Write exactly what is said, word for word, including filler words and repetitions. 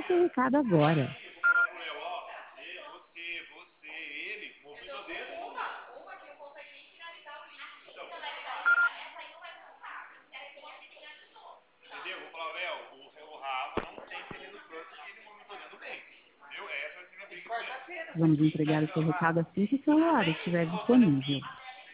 seu recado agora. Você, você, ele, movimento o dedo. Uma, uma que não consegue nem finalizar o link. Então, essa aí não vai contar. Essa aí você finalizou. Entendeu? Vou falar, Léo, o Rafa não tem terreno plano porque ele movimentou dentro do meio. Entendeu? Essa vai ser a minha briga. Vamos entregar o seu recado assim que o seu celular estiver disponível.